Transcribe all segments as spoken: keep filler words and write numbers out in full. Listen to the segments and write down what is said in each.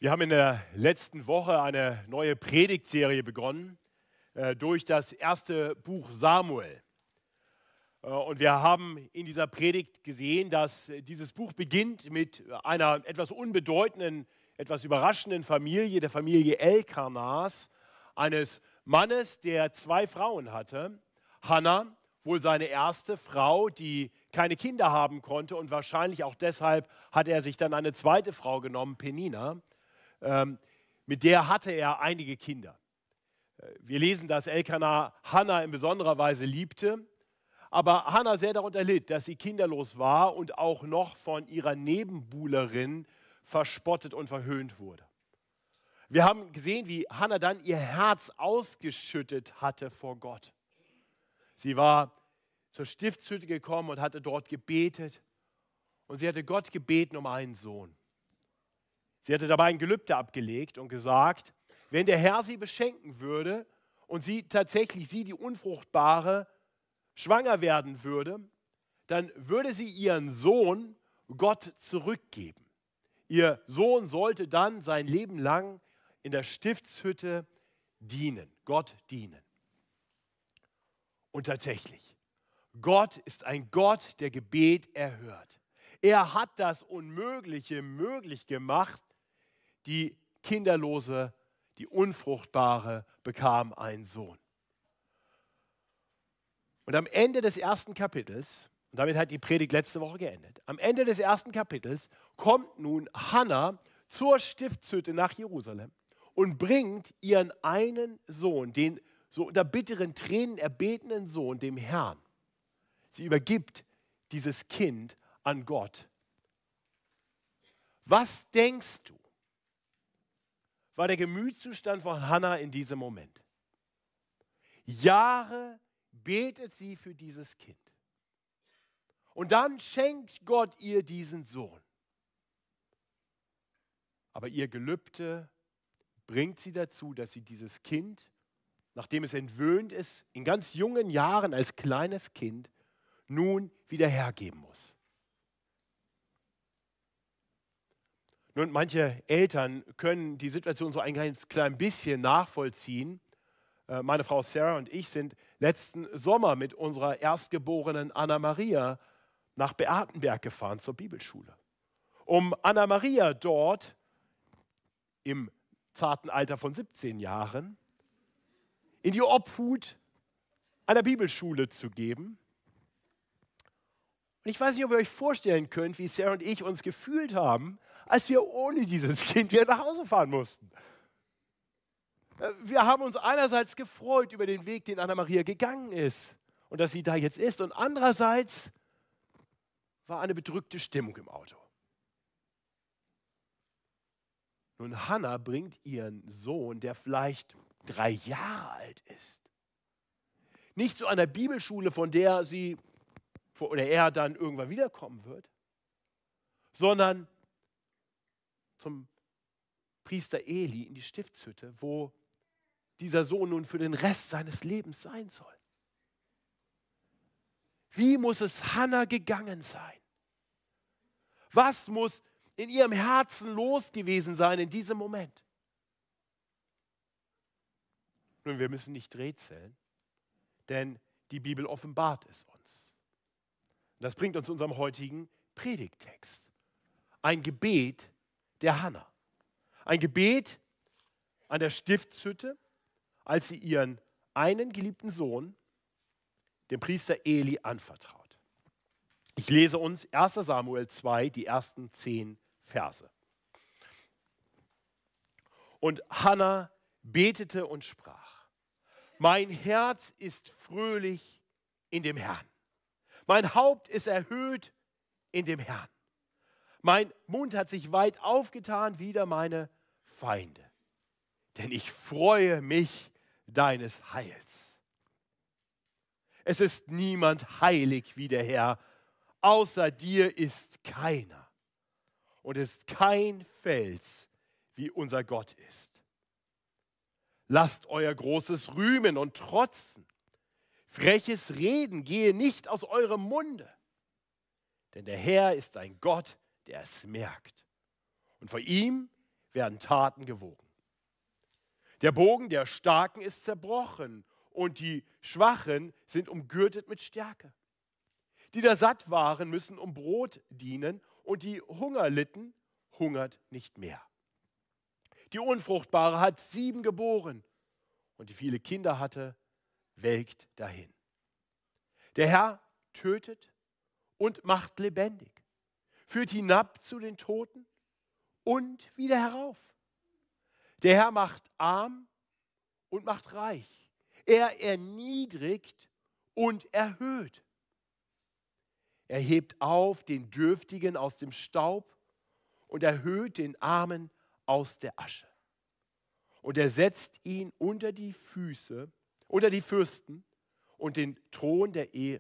Wir haben in der letzten Woche eine neue Predigtserie begonnen äh, durch das erste Buch Samuel. Äh, und wir haben in dieser Predigt gesehen, dass dieses Buch beginnt mit einer etwas unbedeutenden, etwas überraschenden Familie, der Familie Elkanas, eines Mannes, der zwei Frauen hatte. Hannah, wohl seine erste Frau, die keine Kinder haben konnte, und wahrscheinlich auch deshalb hat er sich dann eine zweite Frau genommen, Penina. Ähm, mit der hatte er einige Kinder. Wir lesen, dass Elkanah Hannah in besonderer Weise liebte, aber Hannah sehr darunter litt, dass sie kinderlos war und auch noch von ihrer Nebenbuhlerin verspottet und verhöhnt wurde. Wir haben gesehen, wie Hannah dann ihr Herz ausgeschüttet hatte vor Gott. Sie war zur Stiftshütte gekommen und hatte dort gebetet, und sie hatte Gott gebeten um einen Sohn. Sie hatte dabei ein Gelübde abgelegt und gesagt, wenn der Herr sie beschenken würde und sie tatsächlich, sie die Unfruchtbare, schwanger werden würde, dann würde sie ihren Sohn Gott zurückgeben. Ihr Sohn sollte dann sein Leben lang in der Stiftshütte dienen, Gott dienen. Und tatsächlich, Gott ist ein Gott, der Gebet erhört. Er hat das Unmögliche möglich gemacht. Die Kinderlose, die Unfruchtbare bekam einen Sohn. Und am Ende des ersten Kapitels, und damit hat die Predigt letzte Woche geendet, am Ende des ersten Kapitels kommt nun Hannah zur Stiftshütte nach Jerusalem und bringt ihren einen Sohn, den so unter bitteren Tränen erbetenen Sohn, dem Herrn. Sie übergibt dieses Kind an Gott. Was denkst du, war der Gemütszustand von Hannah in diesem Moment? Jahre betet sie für dieses Kind. Und dann schenkt Gott ihr diesen Sohn. Aber ihr Gelübde bringt sie dazu, dass sie dieses Kind, nachdem es entwöhnt ist, in ganz jungen Jahren als kleines Kind, nun wieder hergeben muss. Nun, manche Eltern können die Situation so ein ganz klein bisschen nachvollziehen. Meine Frau Sarah und ich sind letzten Sommer mit unserer Erstgeborenen Anna-Maria nach Beatenberg gefahren zur Bibelschule, um Anna-Maria dort im zarten Alter von siebzehn Jahren in die Obhut einer Bibelschule zu geben. Und ich weiß nicht, ob ihr euch vorstellen könnt, wie Sarah und ich uns gefühlt haben, als wir ohne dieses Kind wieder nach Hause fahren mussten. Wir haben uns einerseits gefreut über den Weg, den Anna-Maria gegangen ist und dass sie da jetzt ist, und andererseits war eine bedrückte Stimmung im Auto. Nun, Hannah bringt ihren Sohn, der vielleicht drei Jahre alt ist, nicht zu einer Bibelschule, von der sie oder er dann irgendwann wiederkommen wird, sondern zum Priester Eli in die Stiftshütte, wo dieser Sohn nun für den Rest seines Lebens sein soll. Wie muss es Hannah gegangen sein? Was muss in ihrem Herzen los gewesen sein in diesem Moment? Nun, wir müssen nicht rätseln, denn die Bibel offenbart es uns. Und das bringt uns zu unserem heutigen Predigttext. Ein Gebet der Hannah. Ein Gebet an der Stiftshütte, als sie ihren einen geliebten Sohn dem Priester Eli anvertraut. Ich lese uns erster Samuel zwei, die ersten zehn Verse. Und Hannah betete und sprach: Mein Herz ist fröhlich in dem Herrn. Mein Haupt ist erhöht in dem Herrn. Mein Mund hat sich weit aufgetan wider meine Feinde. Denn ich freue mich deines Heils. Es ist niemand heilig wie der Herr, außer dir ist keiner. Und es ist kein Fels, wie unser Gott ist. Lasst euer Großes rühmen und trotzen. Freches Reden gehe nicht aus eurem Munde. Denn der Herr ist ein Gott, der es merkt. Und vor ihm werden Taten gewogen. Der Bogen der Starken ist zerbrochen und die Schwachen sind umgürtet mit Stärke. Die da satt waren, müssen um Brot dienen und die Hunger litten, hungert nicht mehr. Die Unfruchtbare hat sieben geboren und die viele Kinder hatte, welkt dahin. Der Herr tötet und macht lebendig, führt hinab zu den Toten und wieder herauf. Der Herr macht arm und macht reich. Er erniedrigt und erhöht. Er hebt auf den Dürftigen aus dem Staub und erhöht den Armen aus der Asche. Und er setzt ihn unter die Füße, unter die Fürsten und den Thron der Ehe.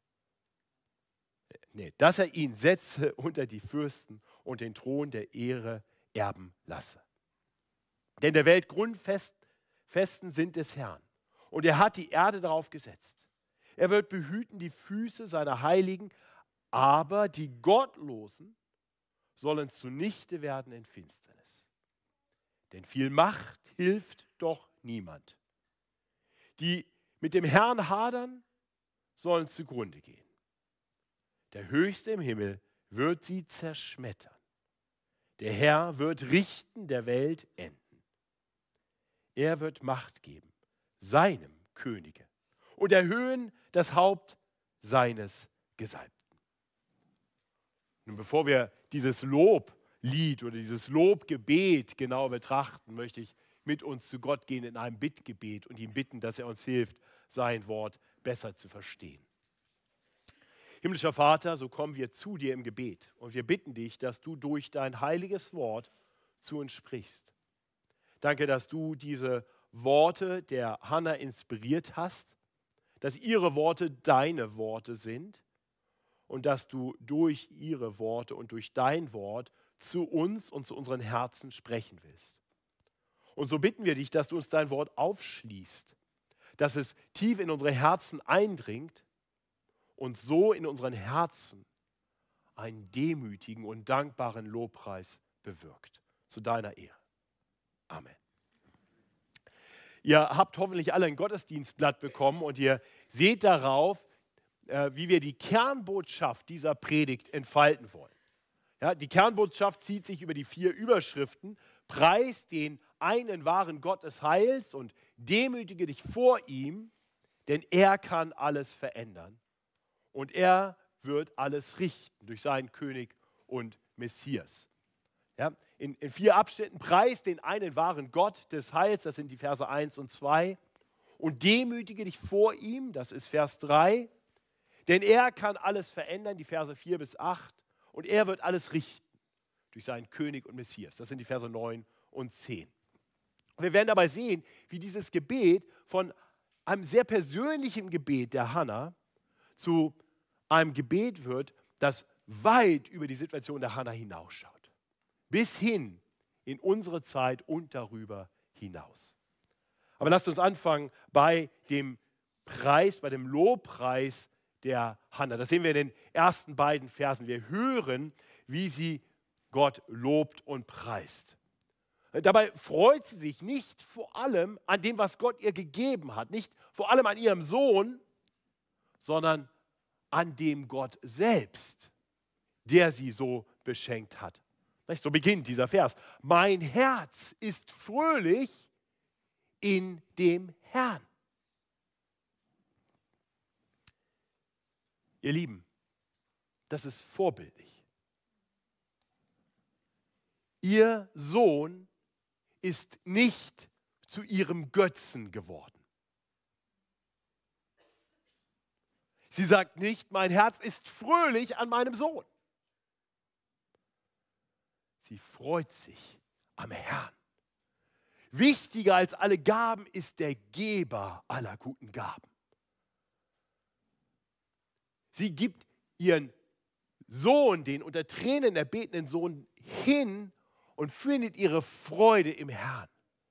Nee, dass er ihn setze unter die Fürsten und den Thron der Ehre erben lasse. Denn der Welt Grundfesten sind des Herrn. Und er hat die Erde darauf gesetzt. Er wird behüten die Füße seiner Heiligen, aber die Gottlosen sollen zunichte werden in Finsternis. Denn viel Macht hilft doch niemand. Die mit dem Herrn hadern, sollen zugrunde gehen. Der Höchste im Himmel wird sie zerschmettern. Der Herr wird richten der Welt enden. Er wird Macht geben, seinem Könige, und erhöhen das Haupt seines Gesalbten. Nun, bevor wir dieses Loblied oder dieses Lobgebet genau betrachten, möchte ich mit uns zu Gott gehen in einem Bittgebet und ihn bitten, dass er uns hilft, sein Wort besser zu verstehen. Himmlischer Vater, so kommen wir zu dir im Gebet und wir bitten dich, dass du durch dein heiliges Wort zu uns sprichst. Danke, dass du diese Worte der Hannah inspiriert hast, dass ihre Worte deine Worte sind und dass du durch ihre Worte und durch dein Wort zu uns und zu unseren Herzen sprechen willst. Und so bitten wir dich, dass du uns dein Wort aufschließt, dass es tief in unsere Herzen eindringt und so in unseren Herzen einen demütigen und dankbaren Lobpreis bewirkt. Zu deiner Ehre. Amen. Ihr habt hoffentlich alle ein Gottesdienstblatt bekommen und ihr seht darauf, äh, wie wir die Kernbotschaft dieser Predigt entfalten wollen. Ja, die Kernbotschaft zieht sich über die vier Überschriften: Preis den einen wahren Gott des Heils und demütige dich vor ihm, denn er kann alles verändern und er wird alles richten durch seinen König und Messias. Ja, in, in vier Abschnitten: Preis den einen wahren Gott des Heils, das sind die Verse eins und zwei, und demütige dich vor ihm, das ist Vers drei, denn er kann alles verändern, die Verse vier bis acht, und er wird alles richten durch seinen König und Messias, das sind die Verse neun und zehn. Wir werden dabei sehen, wie dieses Gebet von einem sehr persönlichen Gebet der Hannah zu einem Gebet wird, das weit über die Situation der Hannah hinausschaut. Bis hin in unsere Zeit und darüber hinaus. Aber lasst uns anfangen bei dem Preis, bei dem Lobpreis der Hannah. Das sehen wir in den ersten beiden Versen. Wir hören, wie sie Gott lobt und preist. Dabei freut sie sich nicht vor allem an dem, was Gott ihr gegeben hat, nicht vor allem an ihrem Sohn, sondern an dem Gott selbst, der sie so beschenkt hat. So beginnt dieser Vers. Mein Herz ist fröhlich in dem Herrn. Ihr Lieben, das ist vorbildlich. Ihr Sohn ist nicht zu ihrem Götzen geworden. Sie sagt nicht, mein Herz ist fröhlich an meinem Sohn. Sie freut sich am Herrn. Wichtiger als alle Gaben ist der Geber aller guten Gaben. Sie gibt ihren Sohn, den unter Tränen erbetenen Sohn, hin und findet ihre Freude im Herrn.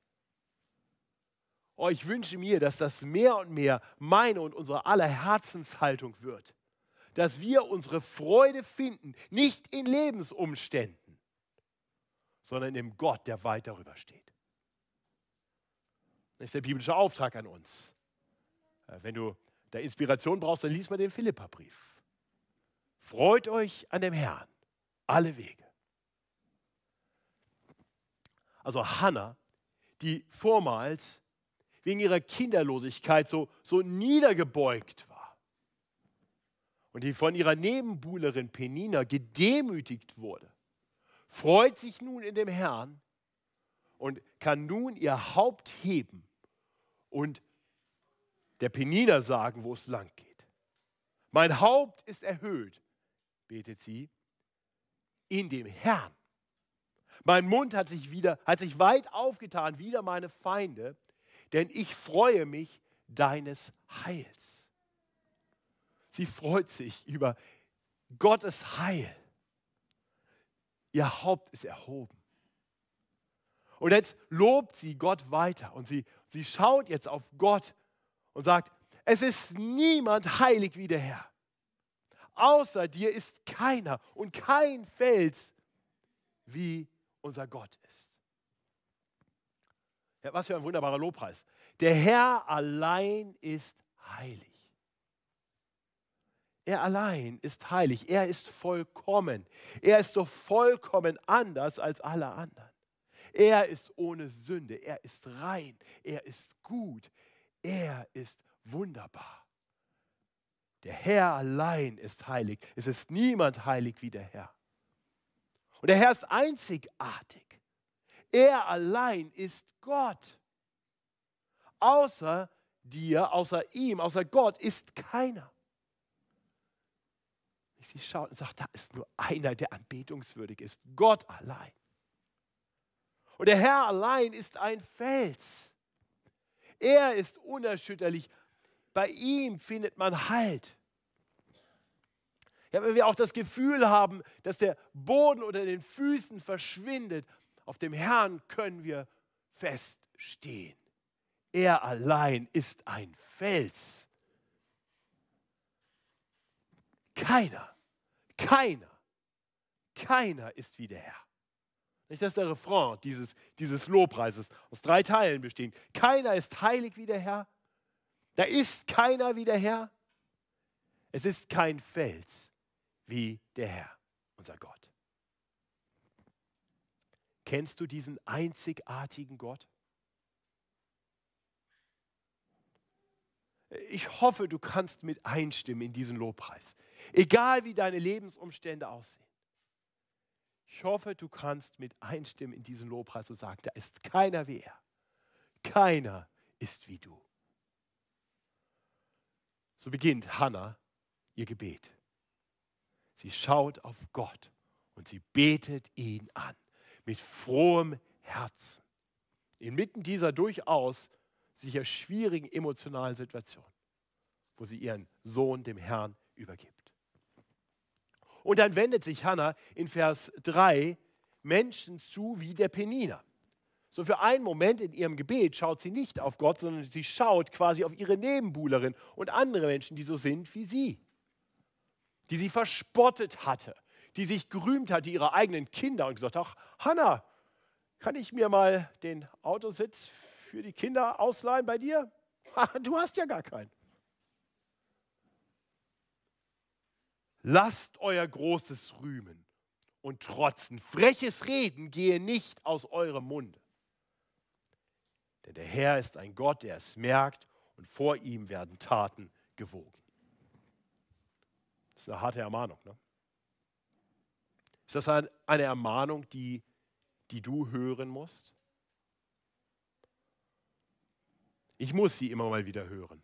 Oh, ich wünsche mir, dass das mehr und mehr meine und unsere aller Herzenshaltung wird. Dass wir unsere Freude finden, nicht in Lebensumständen, sondern in dem Gott, der weit darüber steht. Das ist der biblische Auftrag an uns. Wenn du da Inspiration brauchst, dann lies mal den Philipperbrief. Freut euch an dem Herrn, alle Wege. Also Hannah, die vormals wegen ihrer Kinderlosigkeit so, so niedergebeugt war und die von ihrer Nebenbuhlerin Penina gedemütigt wurde, freut sich nun in dem Herrn und kann nun ihr Haupt heben und der Penina sagen, wo es lang geht. Mein Haupt ist erhöht, betet sie, in dem Herrn. Mein Mund hat sich wieder, hat sich weit aufgetan, wider meine Feinde, denn ich freue mich deines Heils. Sie freut sich über Gottes Heil. Ihr Haupt ist erhoben. Und jetzt lobt sie Gott weiter und sie, sie schaut jetzt auf Gott und sagt, es ist niemand heilig wie der Herr. Außer dir ist keiner und kein Fels wie unser Gott ist. Ja, was für ein wunderbarer Lobpreis. Der Herr allein ist heilig. Er allein ist heilig. Er ist vollkommen. Er ist doch vollkommen anders als alle anderen. Er ist ohne Sünde. Er ist rein. Er ist gut. Er ist wunderbar. Der Herr allein ist heilig. Es ist niemand heilig wie der Herr. Und der Herr ist einzigartig. Er allein ist Gott. Außer dir, außer ihm, außer Gott ist keiner. Sie schaut und sagt, da ist nur einer, der anbetungswürdig ist. Gott allein. Und der Herr allein ist ein Fels. Er ist unerschütterlich. Bei ihm findet man Halt. Ja, wenn wir auch das Gefühl haben, dass der Boden unter den Füßen verschwindet, auf dem Herrn können wir feststehen. Er allein ist ein Fels. Keiner, keiner, keiner ist wie der Herr. Nicht, das ist der Refrain dieses, dieses Lobpreises, aus drei Teilen bestehend. Keiner ist heilig wie der Herr. Da ist keiner wie der Herr. Es ist kein Fels wie der Herr, unser Gott. Kennst du diesen einzigartigen Gott? Ich hoffe, du kannst mit einstimmen in diesen Lobpreis. Egal wie deine Lebensumstände aussehen. Ich hoffe, du kannst mit einstimmen in diesen Lobpreis und sagen, da ist keiner wie er. Keiner ist wie du. So beginnt Hannah ihr Gebet. Sie schaut auf Gott und sie betet ihn an mit frohem Herzen. Inmitten dieser durchaus sicher schwierigen emotionalen Situation, wo sie ihren Sohn dem Herrn übergibt. Und dann wendet sich Hannah in Vers drei Menschen zu wie der Penina. So für einen Moment in ihrem Gebet schaut sie nicht auf Gott, sondern sie schaut quasi auf ihre Nebenbuhlerin und andere Menschen, die so sind wie sie. Die sie verspottet hatte, die sich gerühmt hatte, ihre eigenen Kinder und gesagt, ach Hannah, kann ich mir mal den Autositz für die Kinder ausleihen bei dir? Du hast ja gar keinen. Lasst euer großes Rühmen und Trotzen, freches Reden gehe nicht aus eurem Munde. Denn der Herr ist ein Gott, der es merkt und vor ihm werden Taten gewogen. Das ist eine harte Ermahnung, ne? Ist das eine Ermahnung, die, die du hören musst? Ich muss sie immer mal wieder hören.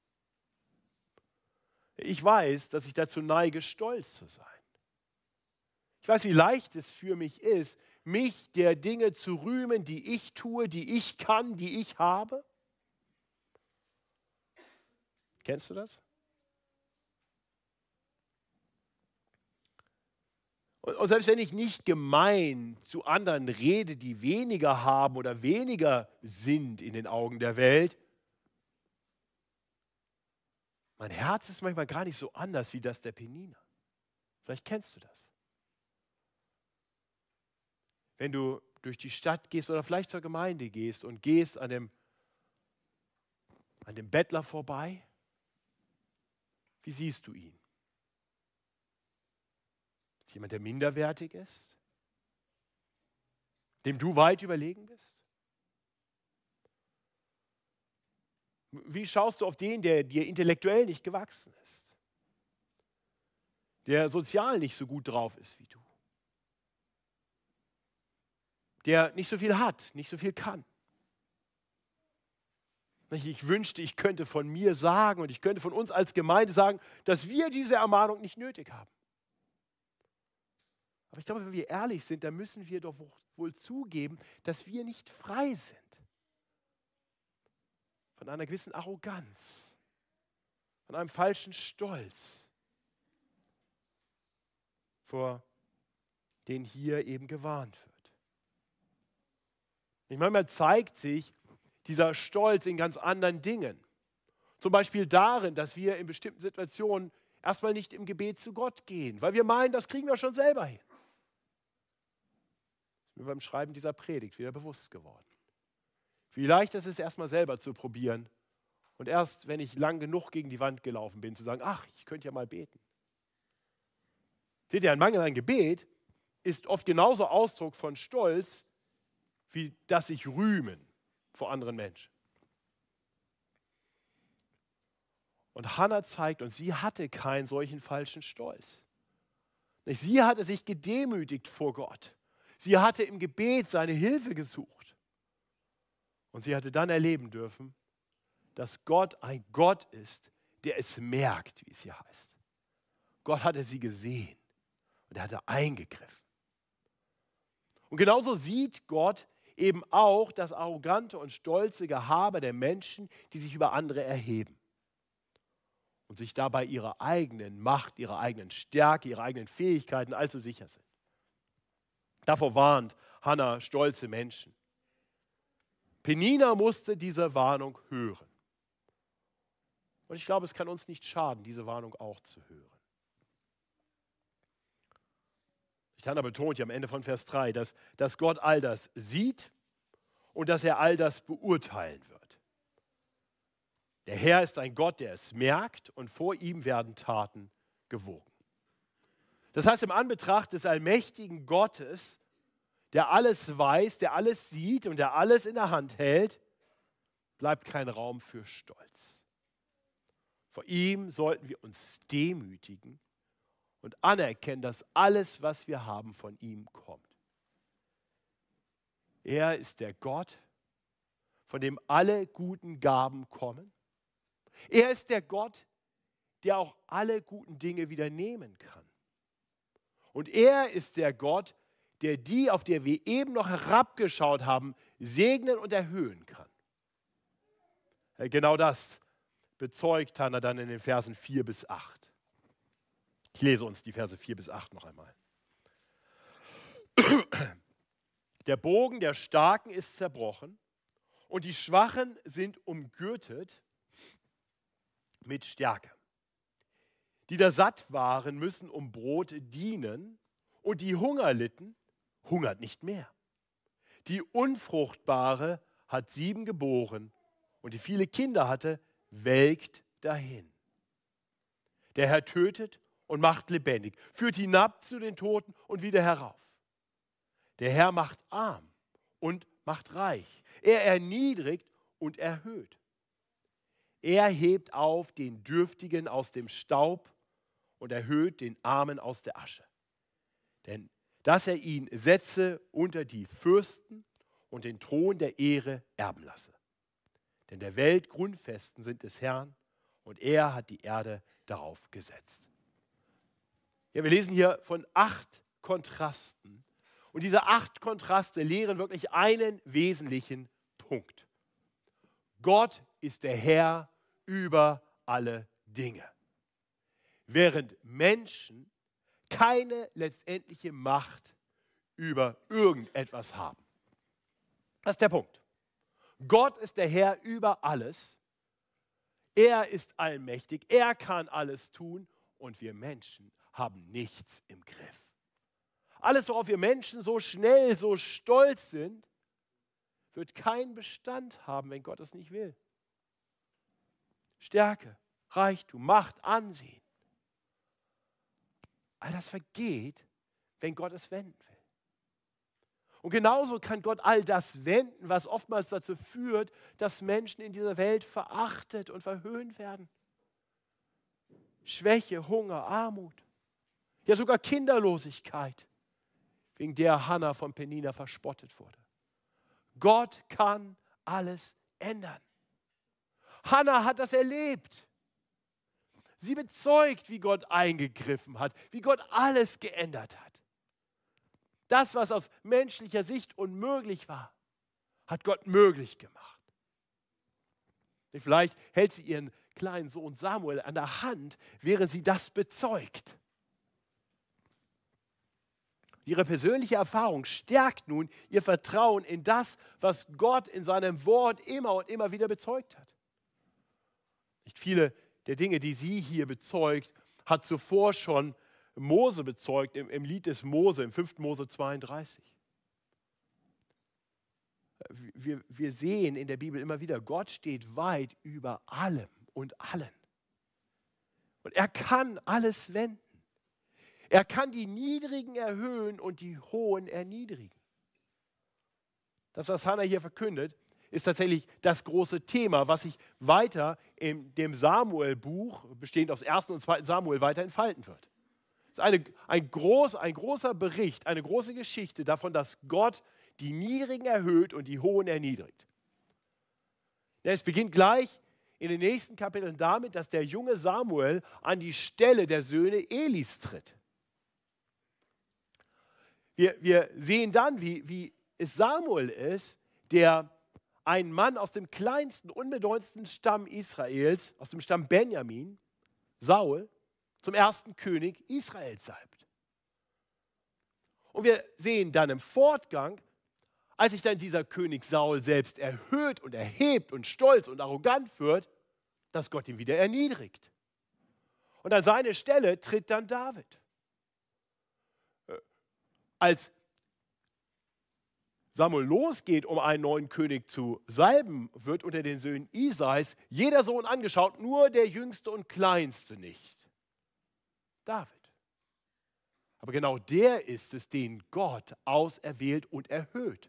Ich weiß, dass ich dazu neige, stolz zu sein. Ich weiß, wie leicht es für mich ist, mich der Dinge zu rühmen, die ich tue, die ich kann, die ich habe. Kennst du das? Und selbst wenn ich nicht gemein zu anderen rede, die weniger haben oder weniger sind in den Augen der Welt, mein Herz ist manchmal gar nicht so anders wie das der Penina. Vielleicht kennst du das. Wenn du durch die Stadt gehst oder vielleicht zur Gemeinde gehst und gehst an dem, an dem Bettler vorbei, wie siehst du ihn? Ist jemand, der minderwertig ist? Dem du weit überlegen bist? Wie schaust du auf den, der dir intellektuell nicht gewachsen ist? Der sozial nicht so gut drauf ist wie du? Der nicht so viel hat, nicht so viel kann? Ich wünschte, ich könnte von mir sagen und ich könnte von uns als Gemeinde sagen, dass wir diese Ermahnung nicht nötig haben. Aber ich glaube, wenn wir ehrlich sind, dann müssen wir doch wohl zugeben, dass wir nicht frei sind von einer gewissen Arroganz, von einem falschen Stolz, vor den hier eben gewarnt wird. Und manchmal zeigt sich dieser Stolz in ganz anderen Dingen. Zum Beispiel darin, dass wir in bestimmten Situationen erstmal nicht im Gebet zu Gott gehen, weil wir meinen, das kriegen wir schon selber hin. Das ist mir beim Schreiben dieser Predigt wieder bewusst geworden. Wie leicht ist es, erstmal selber zu probieren und erst, wenn ich lang genug gegen die Wand gelaufen bin, zu sagen, ach, ich könnte ja mal beten. Seht ihr, ein Mangel an Gebet ist oft genauso Ausdruck von Stolz, wie das sich rühmen vor anderen Menschen. Und Hannah zeigt uns, sie hatte keinen solchen falschen Stolz. Sie hatte sich gedemütigt vor Gott. Sie hatte im Gebet seine Hilfe gesucht. Und sie hatte dann erleben dürfen, dass Gott ein Gott ist, der es merkt, wie es hier heißt. Gott hatte sie gesehen und er hatte eingegriffen. Und genauso sieht Gott eben auch das arrogante und stolze Gehabe der Menschen, die sich über andere erheben und sich dabei ihrer eigenen Macht, ihrer eigenen Stärke, ihrer eigenen Fähigkeiten allzu sicher sind. Davor warnt Hannah stolze Menschen. Penina musste diese Warnung hören. Und ich glaube, es kann uns nicht schaden, diese Warnung auch zu hören. Hannah betont ja am Ende von Vers drei, dass, dass Gott all das sieht und dass er all das beurteilen wird. Der Herr ist ein Gott, der es merkt und vor ihm werden Taten gewogen. Das heißt, im Anbetracht des allmächtigen Gottes, der alles weiß, der alles sieht und der alles in der Hand hält, bleibt kein Raum für Stolz. Vor ihm sollten wir uns demütigen und anerkennen, dass alles, was wir haben, von ihm kommt. Er ist der Gott, von dem alle guten Gaben kommen. Er ist der Gott, der auch alle guten Dinge wieder nehmen kann. Und er ist der Gott, der die, auf die wir eben noch herabgeschaut haben, segnen und erhöhen kann. Genau das bezeugt Hannah dann in den Versen vier bis acht. Ich lese uns die Verse vier bis acht noch einmal. Der Bogen der Starken ist zerbrochen und die Schwachen sind umgürtet mit Stärke. Die da satt waren, müssen um Brot dienen und die Hunger litten, hungert nicht mehr. Die Unfruchtbare hat sieben geboren und die viele Kinder hatte, welkt dahin. Der Herr tötet und macht lebendig, führt hinab zu den Toten und wieder herauf. Der Herr macht arm und macht reich. Er erniedrigt und erhöht. Er hebt auf den Dürftigen aus dem Staub und erhöht den Armen aus der Asche. Denn dass er ihn setze unter die Fürsten und den Thron der Ehre erben lasse. Denn der Welt Grundfesten sind des Herrn und er hat die Erde darauf gesetzt. Ja, wir lesen hier von acht Kontrasten. Und diese acht Kontraste lehren wirklich einen wesentlichen Punkt. Gott ist der Herr über alle Dinge. Während Menschen keine letztendliche Macht über irgendetwas haben. Das ist der Punkt. Gott ist der Herr über alles. Er ist allmächtig. Er kann alles tun. Und wir Menschen haben nichts im Griff. alles, worauf wir Menschen so schnell, so stolz sind, wird keinen Bestand haben, wenn Gott es nicht will. Stärke, Reichtum, Macht, Ansehen. All das vergeht, wenn Gott es wenden will. Und genauso kann Gott all das wenden, was oftmals dazu führt, dass Menschen in dieser Welt verachtet und verhöhnt werden. Schwäche, Hunger, Armut, ja sogar Kinderlosigkeit, wegen der Hannah von Penina verspottet wurde. Gott kann alles ändern. Hannah hat das erlebt. Sie bezeugt, wie Gott eingegriffen hat, wie Gott alles geändert hat. Das, was aus menschlicher Sicht unmöglich war, hat Gott möglich gemacht. Vielleicht hält sie ihren kleinen Sohn Samuel an der Hand, während sie das bezeugt. Ihre persönliche Erfahrung stärkt nun ihr Vertrauen in das, was Gott in seinem Wort immer und immer wieder bezeugt hat. Nicht viele der Dinge, die sie hier bezeugt, hat zuvor schon Mose bezeugt, im, im Lied des Mose, im fünften Mose zweiunddreißig. Wir, wir sehen in der Bibel immer wieder, Gott steht weit über allem und allen. Und er kann alles wenden. Er kann die Niedrigen erhöhen und die Hohen erniedrigen. Das, was Hannah hier verkündet, ist tatsächlich das große Thema, was sich weiter in dem Samuel-Buch, bestehend aus ersten und zweiten Samuel, weiter entfalten wird. Es ist eine, ein, groß, ein großer Bericht, eine große Geschichte davon, dass Gott die Niedrigen erhöht und die Hohen erniedrigt. Ja, es beginnt gleich in den nächsten Kapiteln damit, dass der junge Samuel an die Stelle der Söhne Elis tritt. Wir, wir sehen dann, wie, wie es Samuel ist, der einen Mann aus dem kleinsten, unbedeutendsten Stamm Israels, aus dem Stamm Benjamin, Saul, zum ersten König Israels salbt. Und wir sehen dann im Fortgang, als sich dann dieser König Saul selbst erhöht und erhebt und stolz und arrogant wird, dass Gott ihn wieder erniedrigt. Und an seine Stelle tritt dann David. Als Samuel losgeht, um einen neuen König zu salben, wird unter den Söhnen Isais jeder Sohn angeschaut, nur der jüngste und kleinste nicht. David. Aber genau der ist es, den Gott auserwählt und erhöht.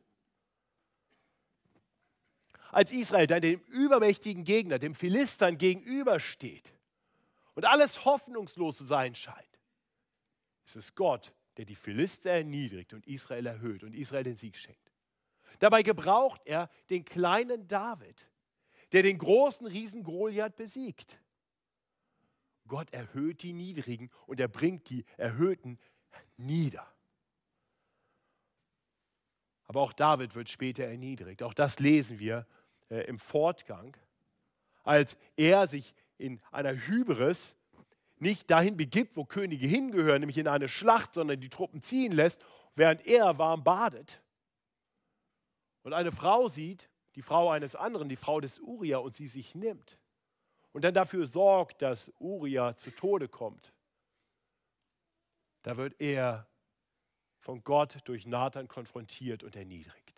Als Israel dann dem übermächtigen Gegner, dem Philistern, gegenübersteht und alles hoffnungslos zu sein scheint, ist es Gott, der die Philister erniedrigt und Israel erhöht und Israel den Sieg schenkt. Dabei gebraucht er den kleinen David, der den großen Riesen Goliath besiegt. Gott erhöht die Niedrigen und er bringt die Erhöhten nieder. Aber auch David wird später erniedrigt. Auch das lesen wir äh, im Fortgang, als er sich in einer Hybris nicht dahin begibt, wo Könige hingehören, nämlich in eine Schlacht, sondern die Truppen ziehen lässt, während er warm badet. Und eine Frau sieht, die Frau eines anderen, die Frau des Uria, und sie sich nimmt. Und dann dafür sorgt, dass Uria zu Tode kommt. Da wird er von Gott durch Nathan konfrontiert und erniedrigt.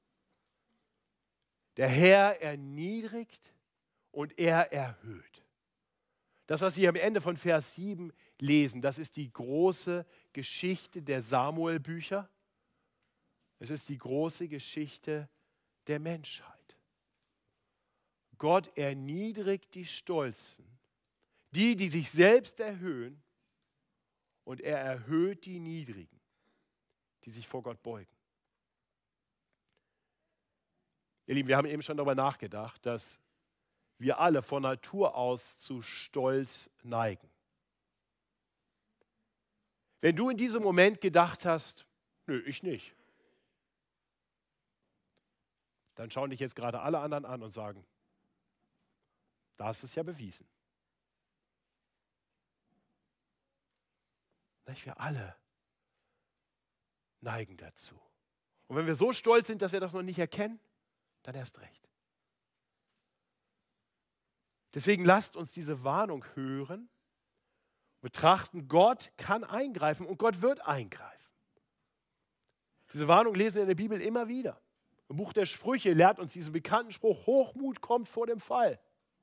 Der Herr erniedrigt und er erhöht. Das, was wir am Ende von Vers sieben lesen, das ist die große Geschichte der Samuel-Bücher. Es ist die große Geschichte der Menschheit. Gott erniedrigt die Stolzen, die, die sich selbst erhöhen, und er erhöht die Niedrigen, die sich vor Gott beugen. Ihr Lieben, wir haben eben schon darüber nachgedacht, dass wir alle von Natur aus zu Stolz neigen. Wenn du in diesem Moment gedacht hast, nö, ich nicht, dann schauen dich jetzt gerade alle anderen an und sagen, da ist es ja bewiesen. Wir alle neigen dazu. Und wenn wir so stolz sind, dass wir das noch nicht erkennen, dann erst recht. Deswegen lasst uns diese Warnung hören, betrachten, Gott kann eingreifen und Gott wird eingreifen. Diese Warnung lesen wir in der Bibel immer wieder. Im Buch der Sprüche lehrt uns diesen bekannten Spruch, Hochmut kommt vor dem Fall.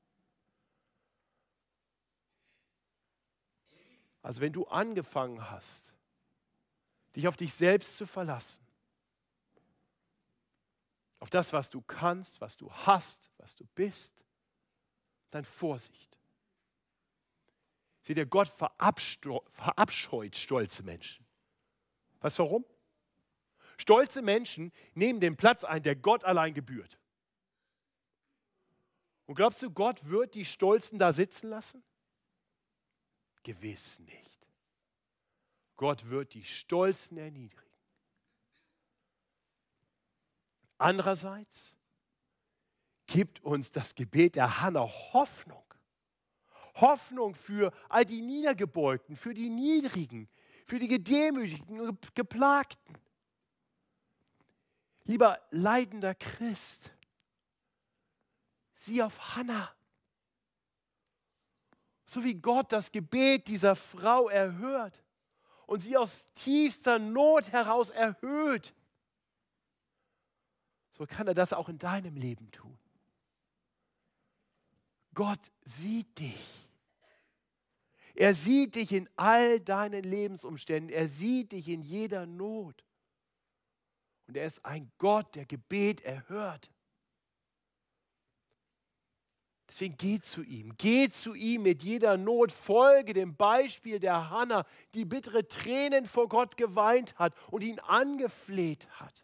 Also wenn du angefangen hast, dich auf dich selbst zu verlassen, auf das, was du kannst, was du hast, was du bist, dann Vorsicht. Seht ihr, Gott verabscheut stolze Menschen. Weißt du warum? Stolze Menschen nehmen den Platz ein, der Gott allein gebührt. Und glaubst du, Gott wird die Stolzen da sitzen lassen? Gewiss nicht. Gott wird die Stolzen erniedrigen. Andererseits gibt uns das Gebet der Hannah Hoffnung. Hoffnung für all die Niedergebeugten, für die Niedrigen, für die Gedemütigten und Geplagten. Lieber leidender Christ, sieh auf Hannah. So wie Gott das Gebet dieser Frau erhört und sie aus tiefster Not heraus erhöht, so kann er das auch in deinem Leben tun. Gott sieht dich. Er sieht dich in all deinen Lebensumständen. Er sieht dich in jeder Not. Und er ist ein Gott, der Gebet erhört. Deswegen geh zu ihm. Geh zu ihm mit jeder Not. Folge dem Beispiel der Hannah, die bittere Tränen vor Gott geweint hat und ihn angefleht hat.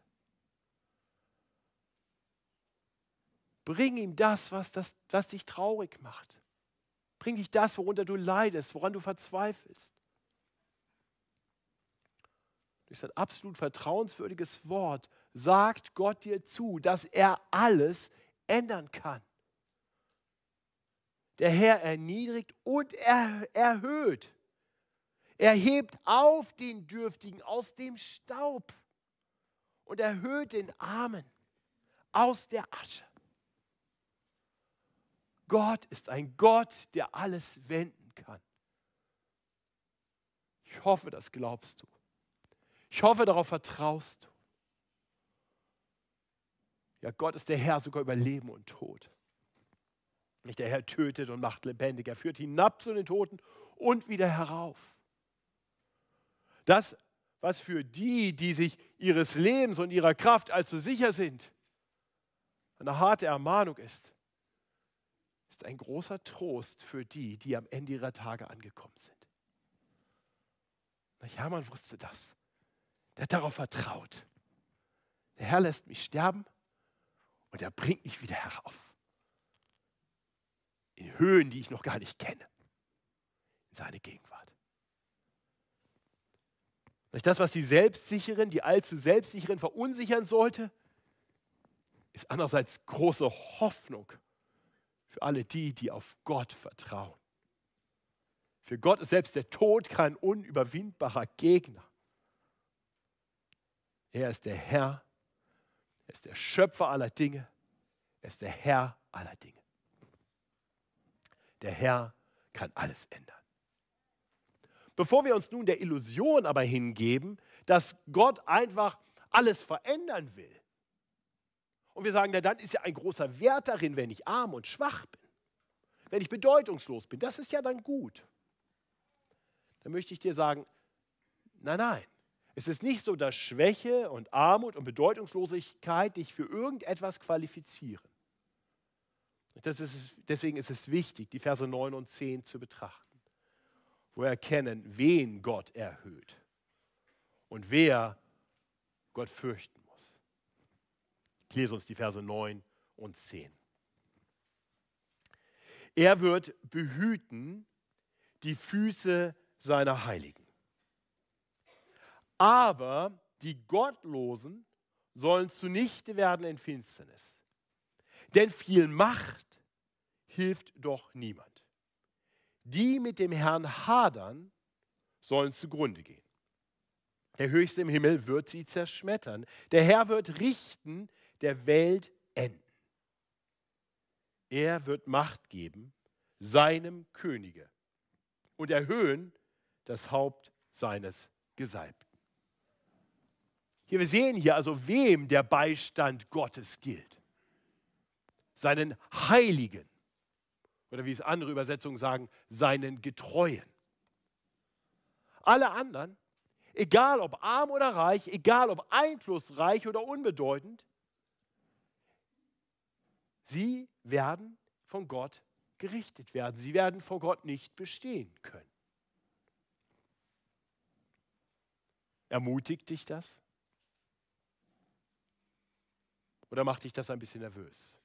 Bring ihm das, was, das, was dich traurig macht. Bring dich das, worunter du leidest, woran du verzweifelst. Durch sein absolut vertrauenswürdiges Wort sagt Gott dir zu, dass er alles ändern kann. Der Herr erniedrigt und er erhöht. Er hebt auf den Dürftigen aus dem Staub und erhöht den Armen aus der Asche. Gott ist ein Gott, der alles wenden kann. Ich hoffe, das glaubst du. Ich hoffe, darauf vertraust du. Ja, Gott ist der Herr sogar über Leben und Tod. Nicht der Herr tötet und macht lebendig. Er führt hinab zu den Toten und wieder herauf. Das, was für die, die sich ihres Lebens und ihrer Kraft allzu sicher sind, eine harte Ermahnung ist, ist ein großer Trost für die, die am Ende ihrer Tage angekommen sind. Na ja, man wusste das. Der hat darauf vertraut. Der Herr lässt mich sterben und er bringt mich wieder herauf. In Höhen, die ich noch gar nicht kenne. In seine Gegenwart. Das, was die Selbstsicheren, die allzu Selbstsicheren verunsichern sollte, ist andererseits große Hoffnung für alle die, die auf Gott vertrauen. Für Gott ist selbst der Tod kein unüberwindbarer Gegner. Er ist der Herr, er ist der Schöpfer aller Dinge, er ist der Herr aller Dinge. Der Herr kann alles ändern. Bevor wir uns nun der Illusion aber hingeben, dass Gott einfach alles verändern will, und wir sagen, na, dann ist ja ein großer Wert darin, wenn ich arm und schwach bin, wenn ich bedeutungslos bin, das ist ja dann gut. Dann möchte ich dir sagen, nein, nein. Es ist nicht so, dass Schwäche und Armut und Bedeutungslosigkeit dich für irgendetwas qualifizieren. Das ist, deswegen ist es wichtig, die Verse neun und zehn zu betrachten, wo wir erkennen, wen Gott erhöht und wer Gott fürchten muss. Ich lese uns die Verse neun und zehn. Er wird behüten die Füße seiner Heiligen. Aber die Gottlosen sollen zunichte werden in Finsternis. Denn viel Macht hilft doch niemand. Die mit dem Herrn hadern, sollen zugrunde gehen. Der Höchste im Himmel wird sie zerschmettern. Der Herr wird richten, der Welt enden. Er wird Macht geben seinem Könige und erhöhen das Haupt seines Gesalbten. Hier, wir sehen hier also, wem der Beistand Gottes gilt. Seinen Heiligen. Oder wie es andere Übersetzungen sagen, seinen Getreuen. Alle anderen, egal ob arm oder reich, egal ob einflussreich oder unbedeutend, sie werden von Gott gerichtet werden. Sie werden vor Gott nicht bestehen können. Ermutigt dich das? Oder macht dich das ein bisschen nervös?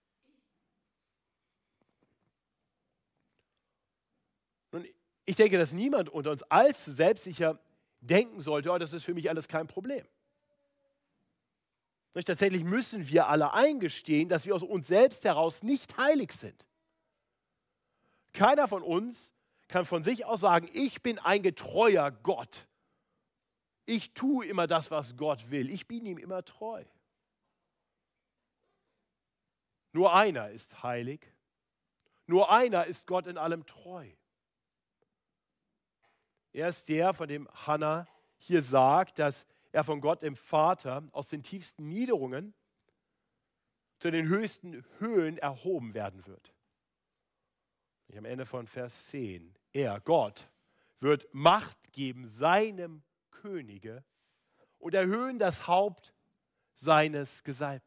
Nun, ich denke, dass niemand unter uns allzu selbstsicher denken sollte, oh, das ist für mich alles kein Problem. Nicht? Tatsächlich müssen wir alle eingestehen, dass wir aus uns selbst heraus nicht heilig sind. Keiner von uns kann von sich aus sagen, ich bin ein getreuer Gott. Ich tue immer das, was Gott will. Ich bin ihm immer treu. Nur einer ist heilig. Nur einer ist Gott in allem treu. Er ist der, von dem Hannah hier sagt, dass er von Gott, dem Vater, aus den tiefsten Niederungen zu den höchsten Höhen erhoben werden wird. Und am Ende von Vers zehn. Er, Gott, wird Macht geben seinem Könige und erhöhen das Haupt seines Gesalbten.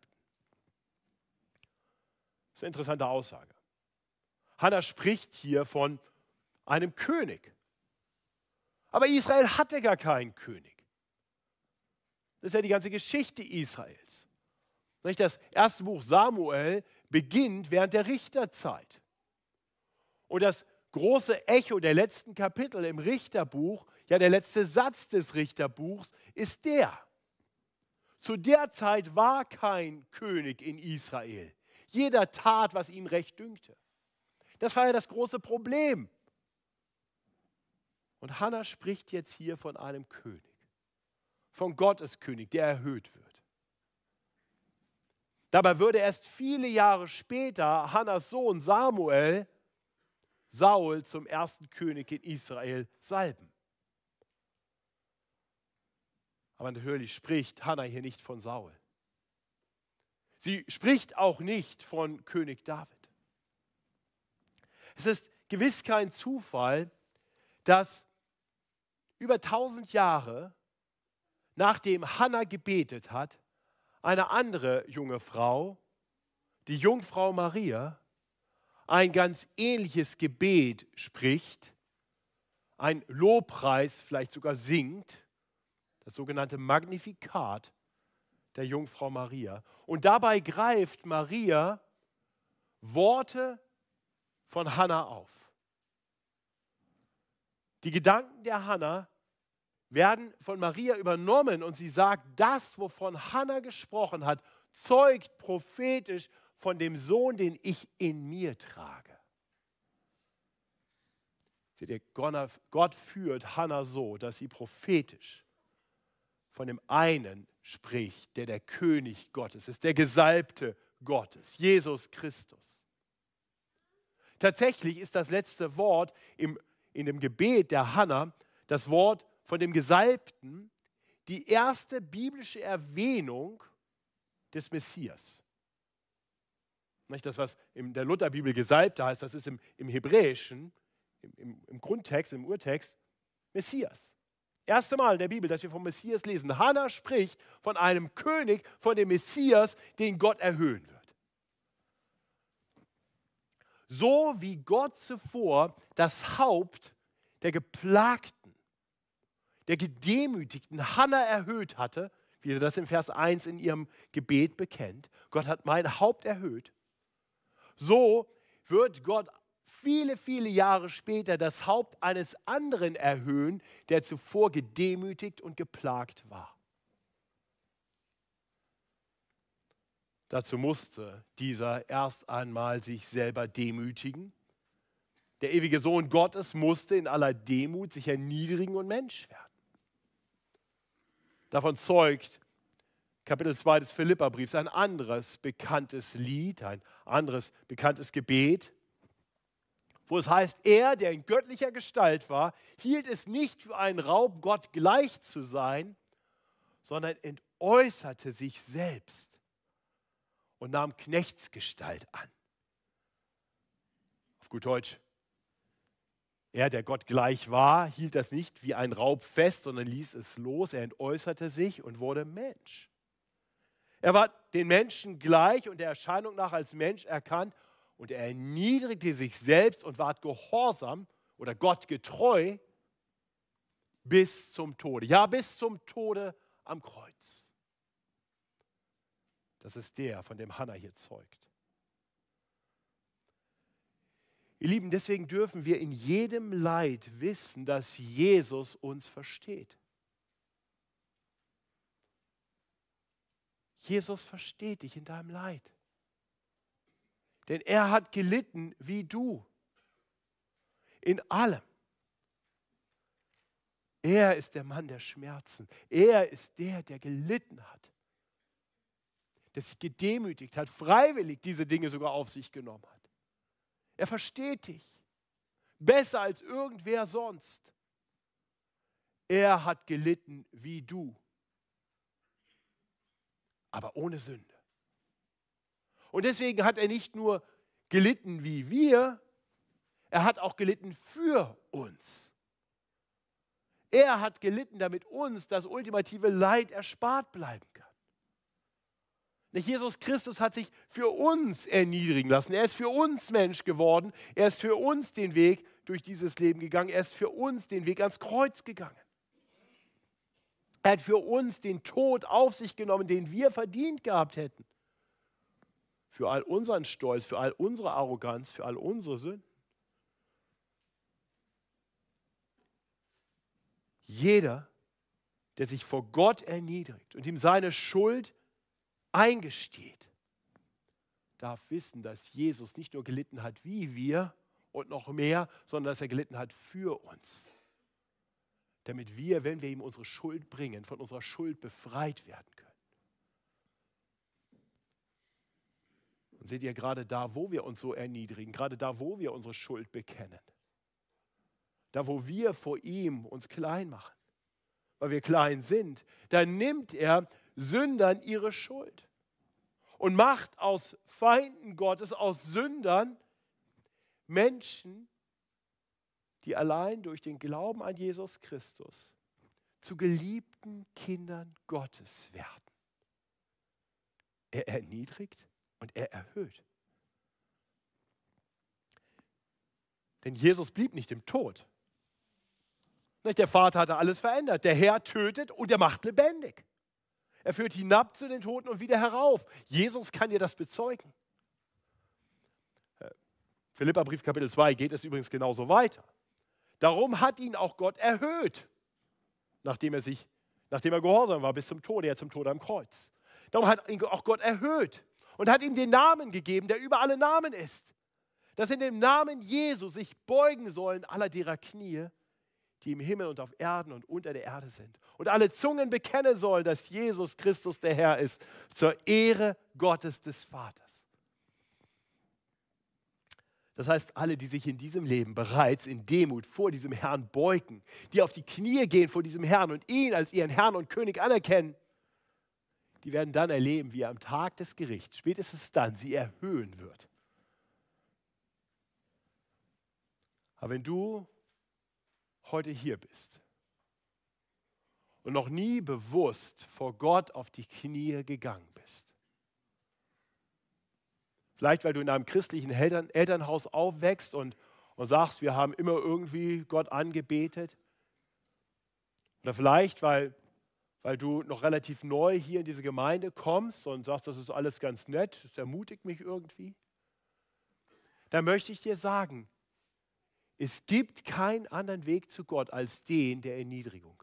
Das ist eine interessante Aussage. Hannah spricht hier von einem König. Aber Israel hatte gar keinen König. Das ist ja die ganze Geschichte Israels. Das erste Buch Samuel beginnt während der Richterzeit. Und das große Echo der letzten Kapitel im Richterbuch, ja der letzte Satz des Richterbuchs, ist der. Zu der Zeit war kein König in Israel. Jeder tat, was ihm recht dünkte. Das war ja das große Problem. Und Hannah spricht jetzt hier von einem König. Von Gottes König, der erhöht wird. Dabei würde erst viele Jahre später Hannahs Sohn Samuel Saul zum ersten König in Israel salben. Aber natürlich spricht Hannah hier nicht von Saul. Sie spricht auch nicht von König David. Es ist gewiss kein Zufall, dass über tausend Jahre nachdem Hannah gebetet hat, eine andere junge Frau, die Jungfrau Maria, ein ganz ähnliches Gebet spricht, ein Lobpreis vielleicht sogar singt, das sogenannte Magnificat der Jungfrau Maria. Und dabei greift Maria Worte von Hannah auf. Die Gedanken der Hannah werden von Maria übernommen und sie sagt, das, wovon Hannah gesprochen hat, zeugt prophetisch von dem Sohn, den ich in mir trage. Seht ihr, Gott führt Hannah so, dass sie prophetisch von dem einen spricht, der der König Gottes ist, der Gesalbte Gottes, Jesus Christus. Tatsächlich ist das letzte Wort im, in dem Gebet der Hannah, das Wort von dem Gesalbten, die erste biblische Erwähnung des Messias. Nicht das, was in der Lutherbibel Gesalbte heißt, das ist im, im Hebräischen, im, im, im Grundtext, im Urtext, Messias. Erste Mal in der Bibel, dass wir vom Messias lesen. Hannah spricht von einem König, von dem Messias, den Gott erhöhen wird. So wie Gott zuvor das Haupt der Geplagten, der Gedemütigten Hannah erhöht hatte, wie sie das in Vers eins in ihrem Gebet bekennt. Gott hat mein Haupt erhöht. So wird Gott viele, viele Jahre später das Haupt eines anderen erhöhen, der zuvor gedemütigt und geplagt war. Dazu musste dieser erst einmal sich selber demütigen. Der ewige Sohn Gottes musste in aller Demut sich erniedrigen und Mensch werden. Davon zeugt Kapitel zwei des Philipperbriefs ein anderes bekanntes Lied, ein anderes bekanntes Gebet, wo es heißt, er, der in göttlicher Gestalt war, hielt es nicht für einen Raub, Gott gleich zu sein, sondern entäußerte sich selbst und nahm Knechtsgestalt an. Auf gut Deutsch, er, der Gott gleich war, hielt das nicht wie ein Raub fest, sondern ließ es los. Er entäußerte sich und wurde Mensch. Er war den Menschen gleich und der Erscheinung nach als Mensch erkannt und er erniedrigte sich selbst und ward gehorsam oder Gott getreu bis zum Tode. Ja, bis zum Tode am Kreuz. Das ist der, von dem Hannah hier zeugt. Ihr Lieben, deswegen dürfen wir in jedem Leid wissen, dass Jesus uns versteht. Jesus versteht dich in deinem Leid. Denn er hat gelitten wie du. In allem. Er ist der Mann der Schmerzen. Er ist der, der gelitten hat. Der sich gedemütigt hat, freiwillig diese Dinge sogar auf sich genommen hat. Er versteht dich. Besser als irgendwer sonst. Er hat gelitten wie du. Aber ohne Sünde. Und deswegen hat er nicht nur gelitten wie wir, er hat auch gelitten für uns. Er hat gelitten, damit uns das ultimative Leid erspart bleiben kann. Jesus Christus hat sich für uns erniedrigen lassen. Er ist für uns Mensch geworden. Er ist für uns den Weg durch dieses Leben gegangen. Er ist für uns den Weg ans Kreuz gegangen. Er hat für uns den Tod auf sich genommen, den wir verdient gehabt hätten. Für all unseren Stolz, für all unsere Arroganz, für all unsere Sünden. Jeder, der sich vor Gott erniedrigt und ihm seine Schuld eingesteht, darf wissen, dass Jesus nicht nur gelitten hat wie wir und noch mehr, sondern dass er gelitten hat für uns. Damit wir, wenn wir ihm unsere Schuld bringen, von unserer Schuld befreit werden können. Und seht ihr, gerade da, wo wir uns so erniedrigen, gerade da, wo wir unsere Schuld bekennen, da, wo wir vor ihm uns klein machen, weil wir klein sind, da nimmt er Sündern ihre Schuld und macht aus Feinden Gottes, aus Sündern Menschen, die allein durch den Glauben an Jesus Christus zu geliebten Kindern Gottes werden. Er erniedrigt und er erhöht. Denn Jesus blieb nicht im Tod. Der Vater hatte alles verändert. Der Herr tötet und er macht lebendig. Er führt hinab zu den Toten und wieder herauf. Jesus kann dir das bezeugen. Philipperbrief Kapitel zwei geht es übrigens genauso weiter. Darum hat ihn auch Gott erhöht, nachdem er, sich, nachdem er gehorsam war bis zum Tode, er zum Tode am Kreuz. Darum hat ihn auch Gott erhöht und hat ihm den Namen gegeben, der über alle Namen ist. Dass in dem Namen Jesu sich beugen sollen aller derer Knie, die im Himmel und auf Erden und unter der Erde sind. Und alle Zungen bekennen sollen, dass Jesus Christus der Herr ist, zur Ehre Gottes des Vaters. Das heißt, alle, die sich in diesem Leben bereits in Demut vor diesem Herrn beugen, die auf die Knie gehen vor diesem Herrn und ihn als ihren Herrn und König anerkennen, die werden dann erleben, wie er am Tag des Gerichts, spätestens dann, sie erhöhen wird. Aber wenn du heute hier bist und noch nie bewusst vor Gott auf die Knie gegangen bist, vielleicht, weil du in einem christlichen Eltern, Elternhaus aufwächst und, und sagst, wir haben immer irgendwie Gott angebetet. Oder vielleicht, weil, weil du noch relativ neu hier in diese Gemeinde kommst und sagst, das ist alles ganz nett, das ermutigt mich irgendwie. Da möchte ich dir sagen, es gibt keinen anderen Weg zu Gott als den der Erniedrigung.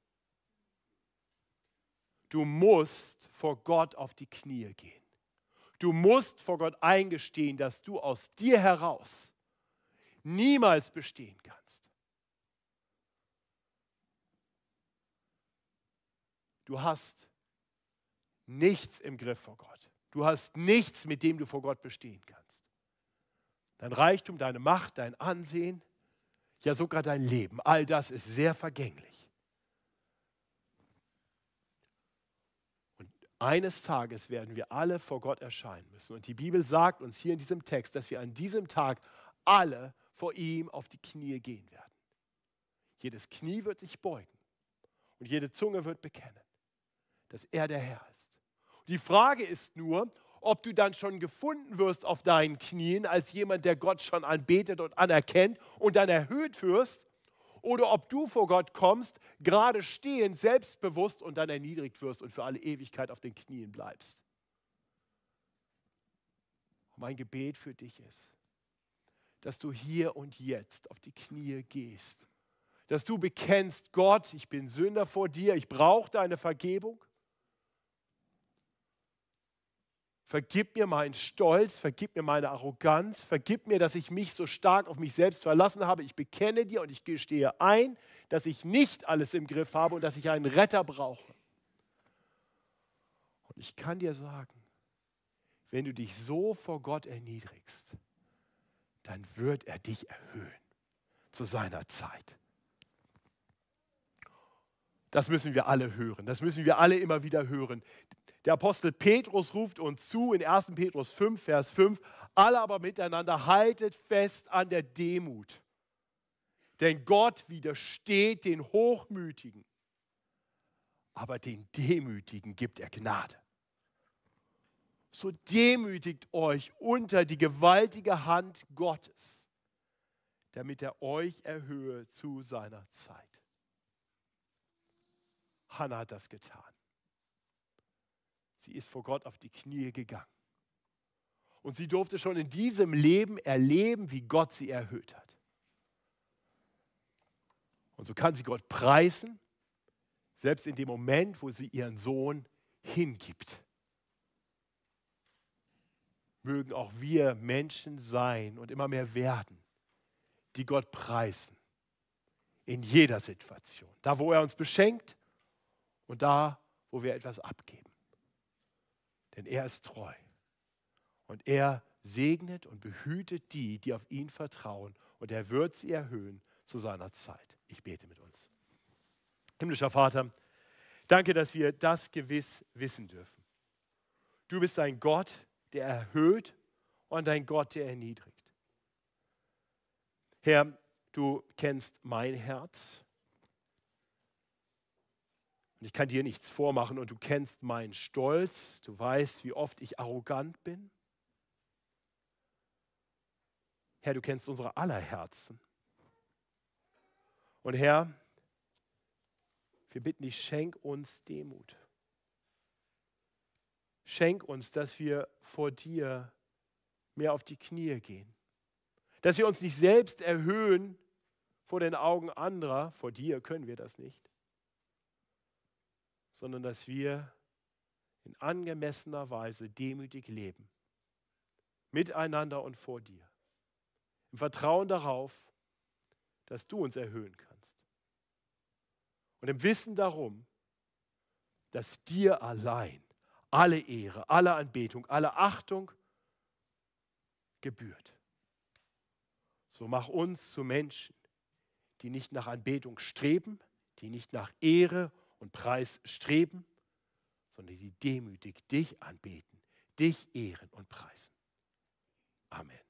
Du musst vor Gott auf die Knie gehen. Du musst vor Gott eingestehen, dass du aus dir heraus niemals bestehen kannst. Du hast nichts im Griff vor Gott. Du hast nichts, mit dem du vor Gott bestehen kannst. Dein Reichtum, deine Macht, dein Ansehen, ja sogar dein Leben, all das ist sehr vergänglich. Eines Tages werden wir alle vor Gott erscheinen müssen. Und die Bibel sagt uns hier in diesem Text, dass wir an diesem Tag alle vor ihm auf die Knie gehen werden. Jedes Knie wird sich beugen und jede Zunge wird bekennen, dass er der Herr ist. Die Frage ist nur, ob du dann schon gefunden wirst auf deinen Knien als jemand, der Gott schon anbetet und anerkennt und dann erhöht wirst, oder ob du vor Gott kommst, gerade stehend, selbstbewusst und dann erniedrigt wirst und für alle Ewigkeit auf den Knien bleibst. Mein Gebet für dich ist, dass du hier und jetzt auf die Knie gehst, dass du bekennst, Gott, ich bin Sünder vor dir, ich brauche deine Vergebung. Vergib mir meinen Stolz, vergib mir meine Arroganz, vergib mir, dass ich mich so stark auf mich selbst verlassen habe. Ich bekenne dir und ich gestehe ein, dass ich nicht alles im Griff habe und dass ich einen Retter brauche. Und ich kann dir sagen, wenn du dich so vor Gott erniedrigst, dann wird er dich erhöhen zu seiner Zeit. Das müssen wir alle hören, das müssen wir alle immer wieder hören. Der Apostel Petrus ruft uns zu in ersten Petrus fünf, Vers fünf, alle aber miteinander haltet fest an der Demut. Denn Gott widersteht den Hochmütigen, aber den Demütigen gibt er Gnade. So demütigt euch unter die gewaltige Hand Gottes, damit er euch erhöhe zu seiner Zeit. Hannah hat das getan. Sie ist vor Gott auf die Knie gegangen. Und sie durfte schon in diesem Leben erleben, wie Gott sie erhöht hat. Und so kann sie Gott preisen, selbst in dem Moment, wo sie ihren Sohn hingibt. Mögen auch wir Menschen sein und immer mehr werden, die Gott preisen. In jeder Situation. Da, wo er uns beschenkt und da, wo wir etwas abgeben. Denn er ist treu und er segnet und behütet die, die auf ihn vertrauen und er wird sie erhöhen zu seiner Zeit. Ich bete mit uns. Himmlischer Vater, danke, dass wir das gewiss wissen dürfen. Du bist ein Gott, der erhöht und ein Gott, der erniedrigt. Herr, du kennst mein Herz. Und ich kann dir nichts vormachen und du kennst meinen Stolz. Du weißt, wie oft ich arrogant bin. Herr, du kennst unsere aller Herzen. Und Herr, wir bitten dich, schenk uns Demut. Schenk uns, dass wir vor dir mehr auf die Knie gehen. Dass wir uns nicht selbst erhöhen vor den Augen anderer. Vor dir können wir das nicht. Sondern dass wir in angemessener Weise demütig leben, miteinander und vor dir, im Vertrauen darauf, dass du uns erhöhen kannst und im Wissen darum, dass dir allein alle Ehre, alle Anbetung, alle Achtung gebührt. So mach uns zu Menschen, die nicht nach Anbetung streben, die nicht nach Ehre und Preis streben, sondern die demütig dich anbeten, dich ehren und preisen. Amen.